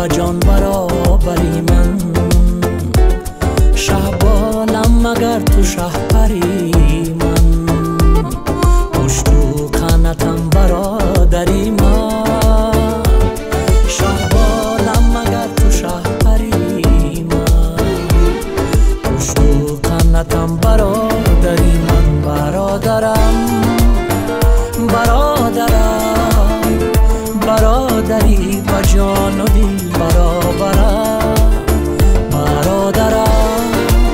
و جان برابری من. شهبانم مگر تو شهپری من، پشت و قناتم برادری من. شهبانم مگر تو شهپری من، پشت و قناتم برادری من. برادرم برادرم برادری و جان و دل برابرم. برادرم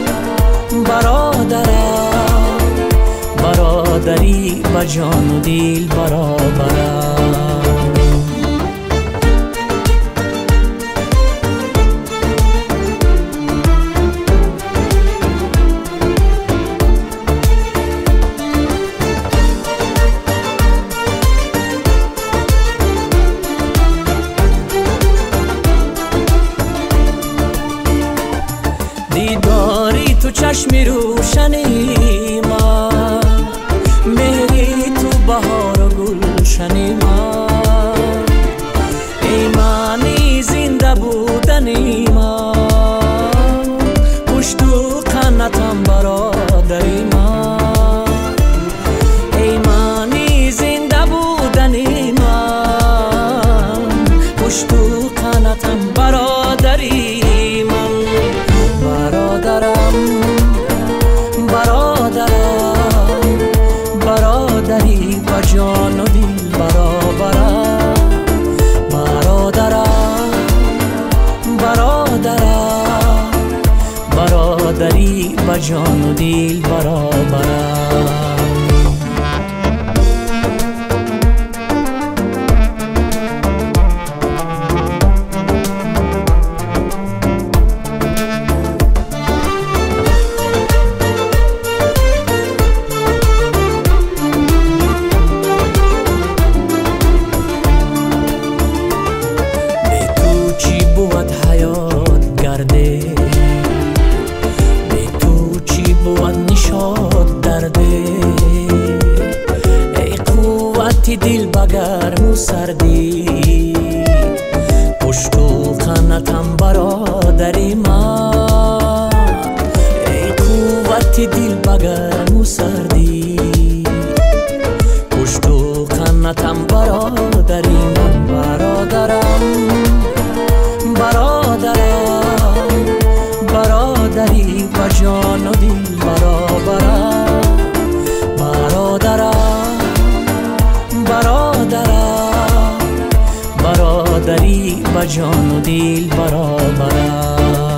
برادرم برادری و جان و دل برابرم. دیداری تو چشم روشنی من، مهری تو بهار و گلشنی من. ای معنی زنده بودنی من، پشت و قناتم برادری من. ای معنی زنده بودنی من، پشت و قناتم برادری من. برادرم برادرم برادری و جان و دل برابرم. برادرم برادرم برادری و جان و دل برابرم. به تو چی بود نشاد درده، ای قوت دل بگرم و سردی، پشت و قناتم برادری من. ای قوت دل بگرم و سردی، پشت و قناتم برادری من. برادرم برادرم برادری و جان و دل برابرم. برادرم برادرم برادری و جان و دل برابرم.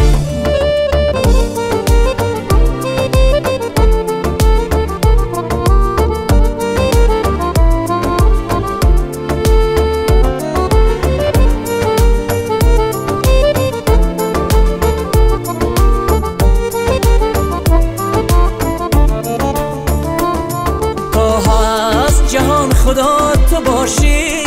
جهان خدا تو باشی،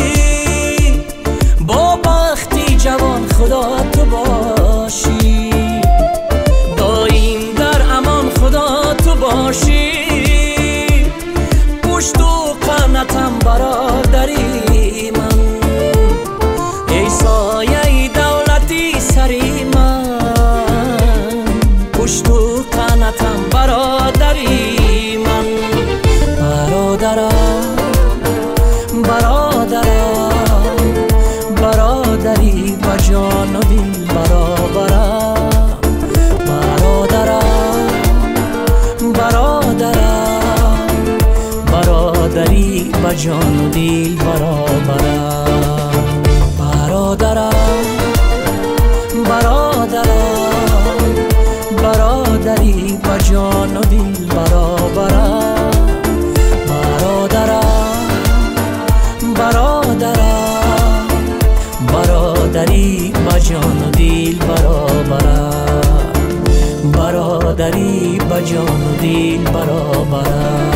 با بختی جوان خدا تو باشی، دایم در امان خدا تو باشی، پشت و قناتم برادری من. ای سایه دولتی سری من، پشت و قناتم برادری من. برادرم برادرم برادری و جان و دل برابرم. برادرم برادرم برادری و جان و دل برابرم. برادرم برادرم برادری و جان و دل برابرم. برادرم برادری و جان و دل برابرم. برادری و جان و دل برابرم.